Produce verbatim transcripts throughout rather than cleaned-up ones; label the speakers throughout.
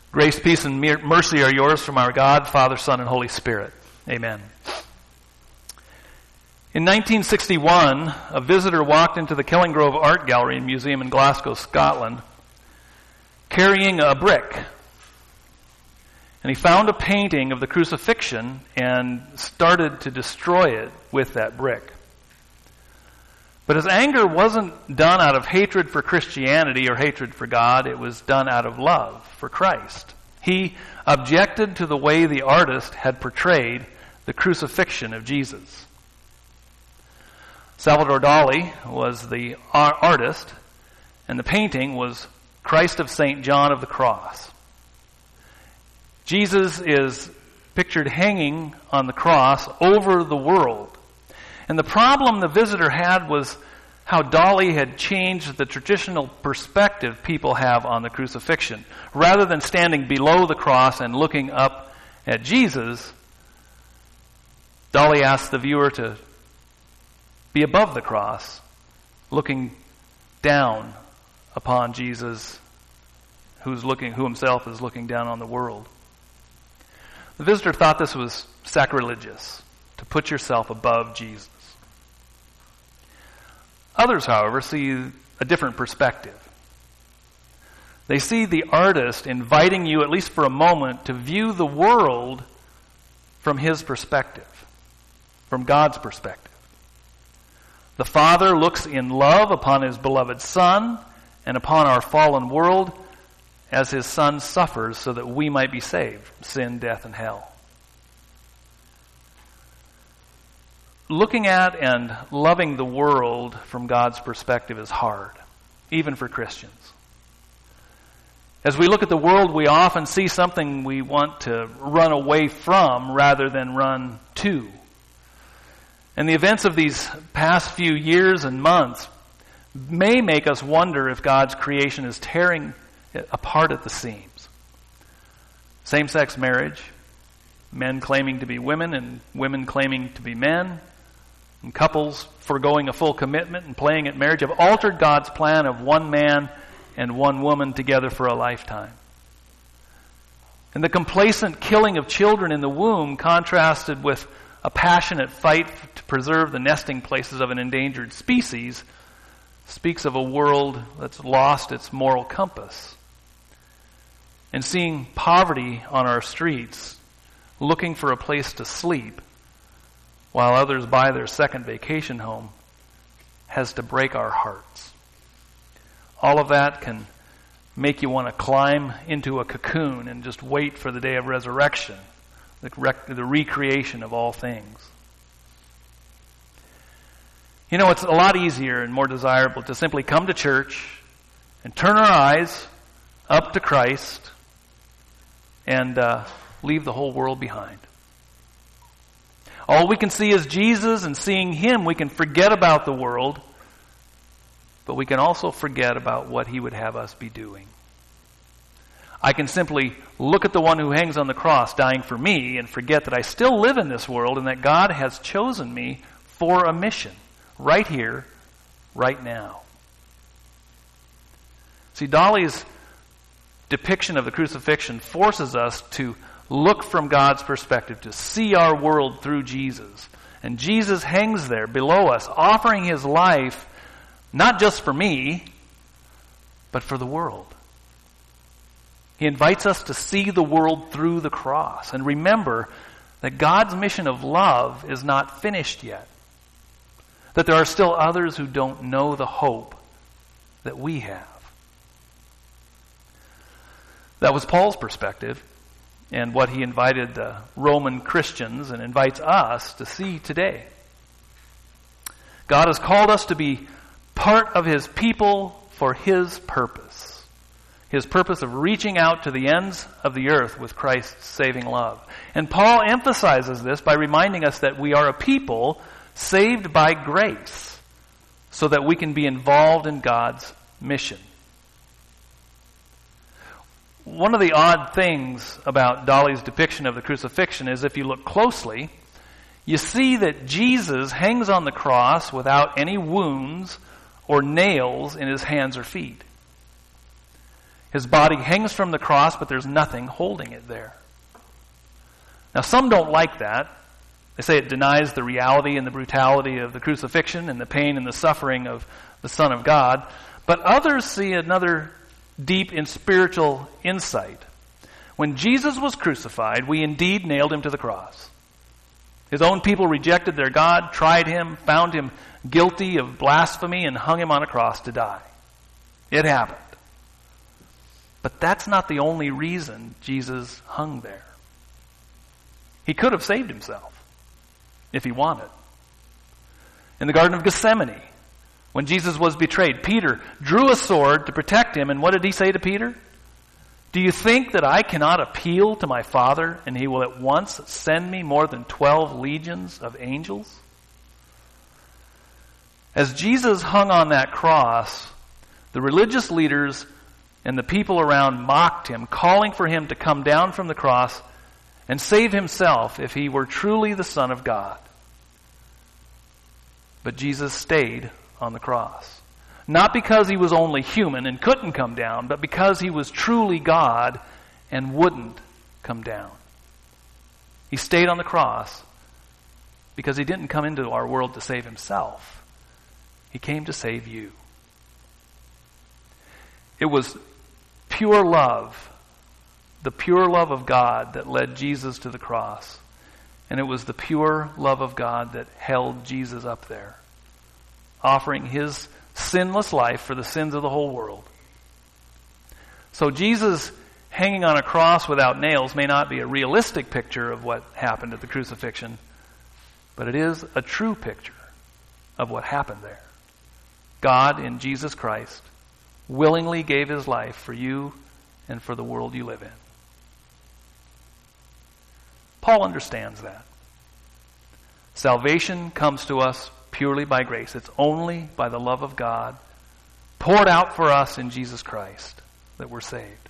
Speaker 1: Grace, peace, and mercy are yours from our God, Father, Son, and Holy Spirit. Amen. In nineteen sixty-one, a visitor walked into the Kellingrove Art Gallery and Museum in Glasgow, Scotland, carrying a brick. And he found a painting of the crucifixion and started to destroy it with that brick. But his anger wasn't done out of hatred for Christianity or hatred for God. It was done out of love for Christ. He objected to the way the artist had portrayed the crucifixion of Jesus. Salvador Dali was the artist, and the painting was Christ of Saint John of the Cross. Jesus is pictured hanging on the cross over the world. And the problem the visitor had was how Dali had changed the traditional perspective people have on the crucifixion. Rather than standing below the cross and looking up at Jesus, Dali asked the viewer to be above the cross, looking down upon Jesus, who's looking, who himself is looking down on the world. The visitor thought this was sacrilegious, to put yourself above Jesus. Others, however, see a different perspective. They see the artist inviting you, at least for a moment, to view the world from his perspective, from God's perspective. The Father looks in love upon his beloved Son and upon our fallen world as his Son suffers so that we might be saved from sin, death, and hell. Looking at and loving the world from God's perspective is hard, even for Christians. As we look at the world, we often see something we want to run away from rather than run to. And the events of these past few years and months may make us wonder if God's creation is tearing apart at the seams. Same-sex marriage, men claiming to be women and women claiming to be men, and couples foregoing a full commitment and playing at marriage have altered God's plan of one man and one woman together for a lifetime. And the complacent killing of children in the womb, contrasted with a passionate fight to preserve the nesting places of an endangered species, speaks of a world that's lost its moral compass. And seeing poverty on our streets, looking for a place to sleep, while others buy their second vacation home, has to break our hearts. All of that can make you want to climb into a cocoon and just wait for the day of resurrection, the, rec- the recreation of all things. You know, it's a lot easier and more desirable to simply come to church and turn our eyes up to Christ and uh, leave the whole world behind. All we can see is Jesus, and seeing him, we can forget about the world, but we can also forget about what he would have us be doing. I can simply look at the one who hangs on the cross dying for me and forget that I still live in this world and that God has chosen me for a mission right here, right now. See, Dali's depiction of the crucifixion forces us to look from God's perspective, to see our world through Jesus. And Jesus hangs there below us, offering his life not just for me, but for the world. He invites us to see the world through the cross and remember that God's mission of love is not finished yet. That there are still others who don't know the hope that we have. That was Paul's perspective and what he invited the Roman Christians and invites us to see today. God has called us to be part of his people for his purpose. His purpose of reaching out to the ends of the earth with Christ's saving love. And Paul emphasizes this by reminding us that we are a people saved by grace so that we can be involved in God's mission. One of the odd things about Dali's depiction of the crucifixion is if you look closely, you see that Jesus hangs on the cross without any wounds or nails in his hands or feet. His body hangs from the cross, but there's nothing holding it there. Now, some don't like that. They say it denies the reality and the brutality of the crucifixion and the pain and the suffering of the Son of God. But others see another deep and spiritual insight. When Jesus was crucified, we indeed nailed him to the cross. His own people rejected their God, tried him, found him guilty of blasphemy, and hung him on a cross to die. It happened. But that's not the only reason Jesus hung there. He could have saved himself if he wanted. In the Garden of Gethsemane, when Jesus was betrayed, Peter drew a sword to protect him, and what did he say to Peter? Do you think that I cannot appeal to my Father, and he will at once send me more than twelve legions of angels? As Jesus hung on that cross, the religious leaders and the people around mocked him, calling for him to come down from the cross and save himself if he were truly the Son of God. But Jesus stayed on the cross. Not because he was only human and couldn't come down, but because he was truly God and wouldn't come down. He stayed on the cross because he didn't come into our world to save himself. He came to save you. It was pure love, the pure love of God that led Jesus to the cross. And it was the pure love of God that held Jesus up there, offering his sinless life for the sins of the whole world. So Jesus hanging on a cross without nails may not be a realistic picture of what happened at the crucifixion, but it is a true picture of what happened there. God in Jesus Christ willingly gave his life for you and for the world you live in. Paul understands that. Salvation comes to us purely by grace. It's only by the love of God poured out for us in Jesus Christ that we're saved.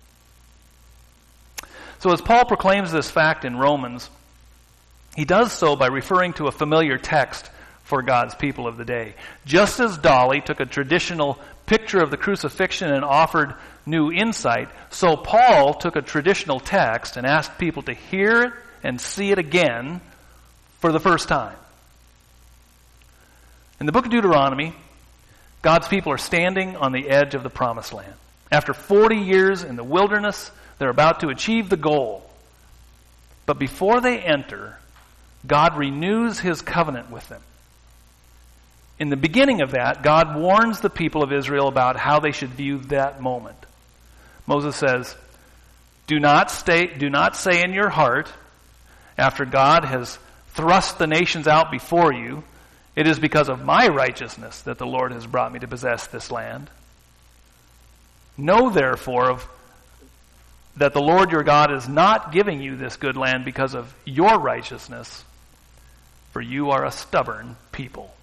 Speaker 1: So as Paul proclaims this fact in Romans, he does so by referring to a familiar text for God's people of the day. Just as Dolly took a traditional picture of the crucifixion and offered new insight, so Paul took a traditional text and asked people to hear it and see it again for the first time. In the book of Deuteronomy, God's people are standing on the edge of the promised land. After forty years in the wilderness, they're about to achieve the goal. But before they enter, God renews his covenant with them. In the beginning of that, God warns the people of Israel about how they should view that moment. Moses says, Do not stay, do not say in your heart, after God has thrust the nations out before you, it is because of my righteousness that the Lord has brought me to possess this land. Know therefore of, that the Lord your God is not giving you this good land because of your righteousness, for you are a stubborn people.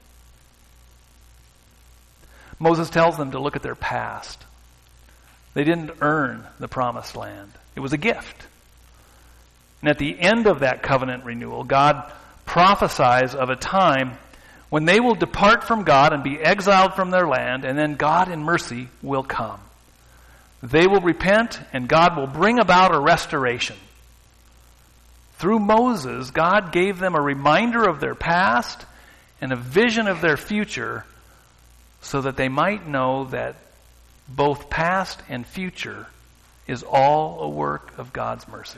Speaker 1: Moses tells them to look at their past. They didn't earn the promised land. It was a gift. And at the end of that covenant renewal, God prophesies of a time when they will depart from God and be exiled from their land, and then God in mercy will come. They will repent, and God will bring about a restoration. Through Moses, God gave them a reminder of their past and a vision of their future so that they might know that both past and future is all a work of God's mercy.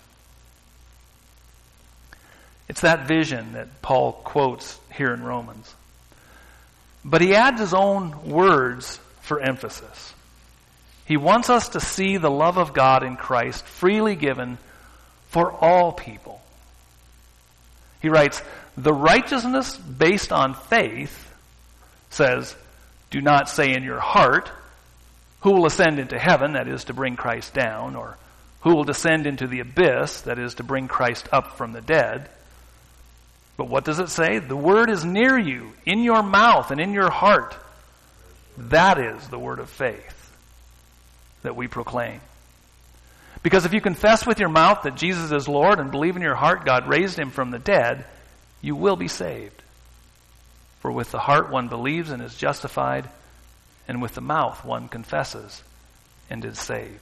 Speaker 1: It's that vision that Paul quotes here in Romans. But he adds his own words for emphasis. He wants us to see the love of God in Christ freely given for all people. He writes, the righteousness based on faith says, do not say in your heart, who will ascend into heaven, that is to bring Christ down, or who will descend into the abyss, that is to bring Christ up from the dead. But what does it say? The word is near you, in your mouth and in your heart. That is the word of faith that we proclaim. Because if you confess with your mouth that Jesus is Lord and believe in your heart God raised him from the dead, you will be saved. For with the heart one believes and is justified, and with the mouth one confesses and is saved.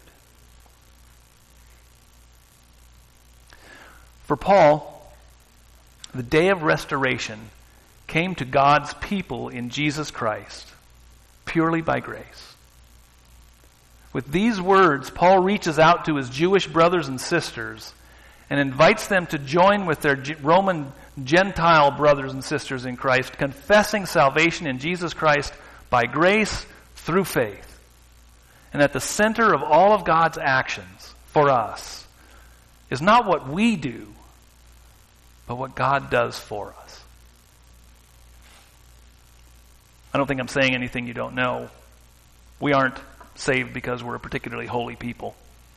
Speaker 1: For Paul, the day of restoration came to God's people in Jesus Christ purely by grace. With these words, Paul reaches out to his Jewish brothers and sisters and invites them to join with their Roman Gentile brothers and sisters in Christ, confessing salvation in Jesus Christ by grace through faith. And at the center of all of God's actions for us is not what we do, but what God does for us. I don't think I'm saying anything you don't know. We aren't saved because we're a particularly holy people.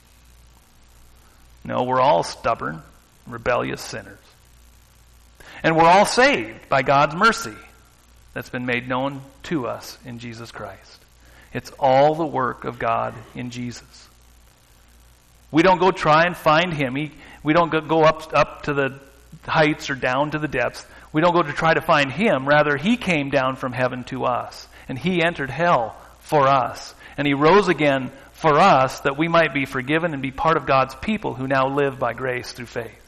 Speaker 1: No, we're all stubborn, rebellious sinners. And we're all saved by God's mercy that's been made known to us in Jesus Christ. It's all the work of God in Jesus. We don't go try and find Him. He, we don't go, go up, up to the heights or down to the depths. We don't go to try to find Him. Rather, He came down from heaven to us. And He entered hell for us. And He rose again for us that we might be forgiven and be part of God's people who now live by grace through faith.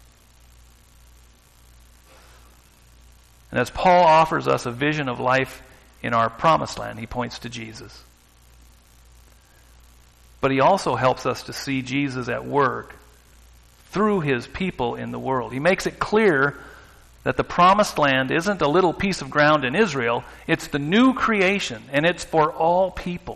Speaker 1: And as Paul offers us a vision of life in our promised land, he points to Jesus. But he also helps us to see Jesus at work through His people in the world. He makes it clear that the promised land isn't a little piece of ground in Israel. It's the new creation, and it's for all people.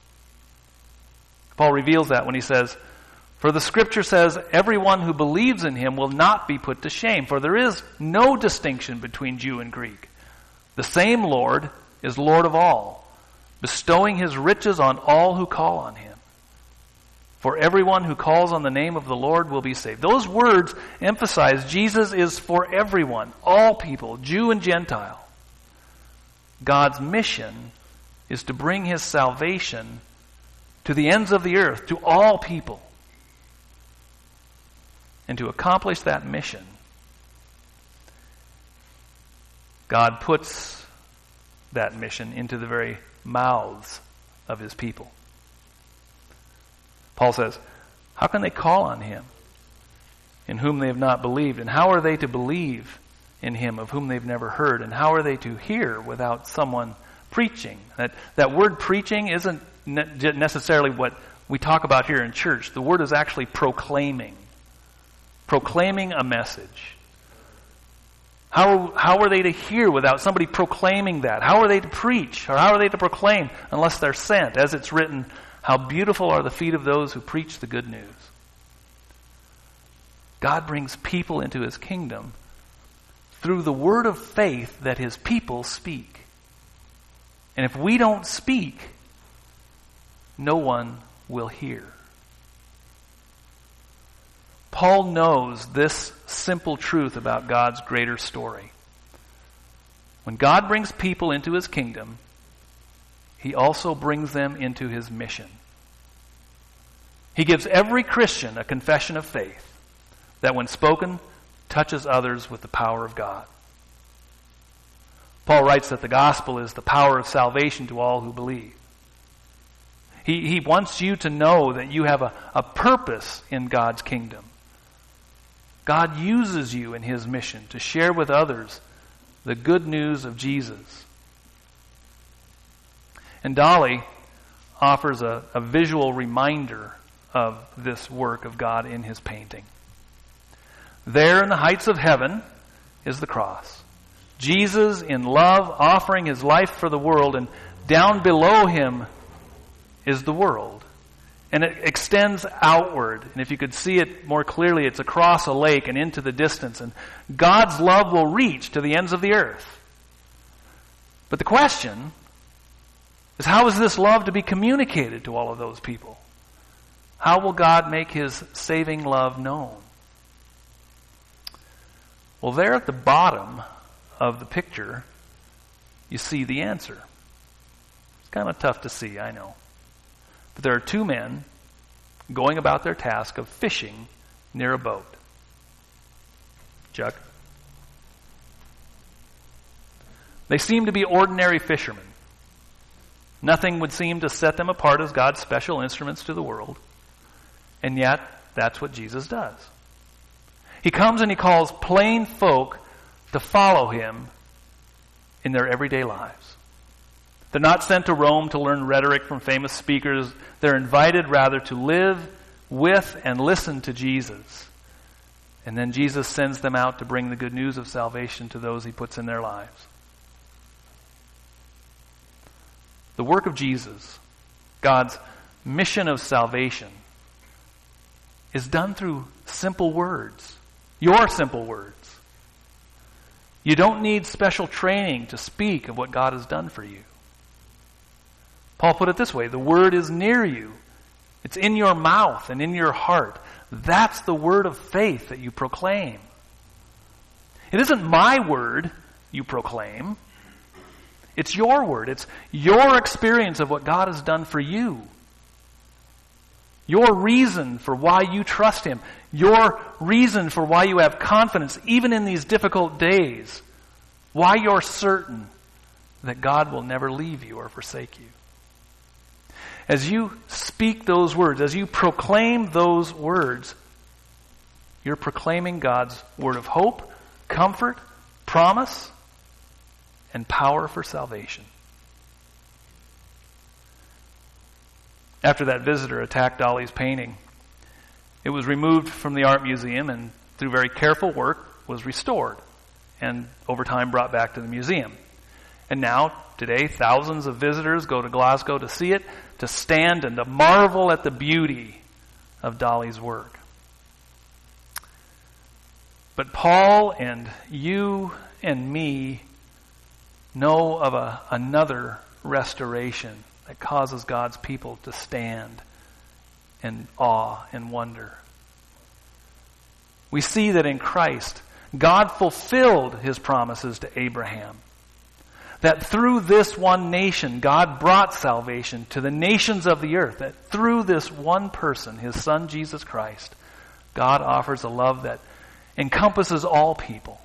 Speaker 1: Paul reveals that when he says, "For the Scripture says, everyone who believes in Him will not be put to shame, for there is no distinction between Jew and Greek. The same Lord is Lord of all, bestowing His riches on all who call on Him. For everyone who calls on the name of the Lord will be saved." Those words emphasize Jesus is for everyone, all people, Jew and Gentile. God's mission is to bring His salvation to the ends of the earth, to all people. And to accomplish that mission, God puts that mission into the very mouths of His people. Paul says, how can they call on Him in whom they have not believed? And how are they to believe in Him of whom they've never heard? And how are they to hear without someone preaching? That, that word preaching isn't ne- necessarily what we talk about here in church. The word is actually proclaiming. Proclaiming a message. How, how are they to hear without somebody proclaiming that? How are they to preach? Or how are they to proclaim unless they're sent? As it's written, how beautiful are the feet of those who preach the good news. God brings people into His kingdom through the word of faith that His people speak. And if we don't speak, no one will hear. Paul knows this simple truth about God's greater story. When God brings people into His kingdom, He also brings them into His mission. He gives every Christian a confession of faith that when spoken, touches others with the power of God. Paul writes that the gospel is the power of salvation to all who believe. He, he wants you to know that you have a, a purpose in God's kingdom. God uses you in His mission to share with others the good news of Jesus. And Dolly offers a, a visual reminder of this work of God in his painting. There in the heights of heaven is the cross. Jesus in love offering His life for the world, and down below Him is the world. And it extends outward. And if you could see it more clearly, it's across a lake and into the distance. And God's love will reach to the ends of the earth. But the question is, how is this love to be communicated to all of those people? How will God make His saving love known? Well, there at the bottom of the picture, you see the answer. It's kind of tough to see, I know. But there are two men going about their task of fishing near a boat. Chuck? They seem to be ordinary fishermen. Nothing would seem to set them apart as God's special instruments to the world. And yet, that's what Jesus does. He comes and he calls plain folk to follow him in their everyday lives. They're not sent to Rome to learn rhetoric from famous speakers. They're invited rather to live with and listen to Jesus. And then Jesus sends them out to bring the good news of salvation to those he puts in their lives. The work of Jesus, God's mission of salvation, is done through simple words. Your simple words. You don't need special training to speak of what God has done for you. Paul put it this way, the word is near you. It's in your mouth and in your heart. That's the word of faith that you proclaim. It isn't my word you proclaim. It's your word. It's your experience of what God has done for you. Your reason for why you trust him. Your reason for why you have confidence, even in these difficult days. Why you're certain that God will never leave you or forsake you. As you speak those words, as you proclaim those words, you're proclaiming God's word of hope, comfort, promise, and power for salvation. After that visitor attacked Dali's painting, it was removed from the art museum and through very careful work was restored and over time brought back to the museum. And now, today, thousands of visitors go to Glasgow to see it, to stand and to marvel at the beauty of Dali's work. But Paul and you and me know of a, another restoration that causes God's people to stand in awe and wonder. We see that in Christ, God fulfilled his promises to Abraham. That through this one nation, God brought salvation to the nations of the earth. That through this one person, his son Jesus Christ, God offers a love that encompasses all people.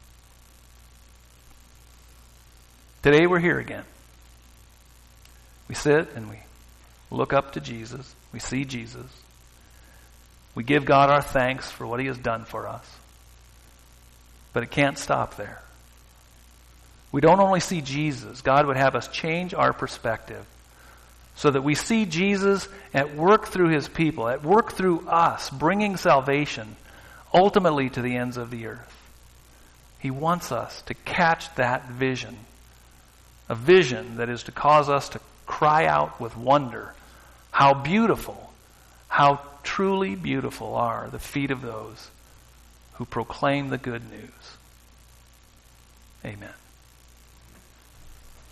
Speaker 1: Today we're here again. We sit and we look up to Jesus. We see Jesus. We give God our thanks for what he has done for us. But it can't stop there. We don't only see Jesus. God would have us change our perspective so that we see Jesus at work through his people, at work through us, bringing salvation ultimately to the ends of the earth. He wants us to catch that vision, a vision that is to cause us to cry out with wonder, how beautiful, how truly beautiful are the feet of those who proclaim the good news. Amen.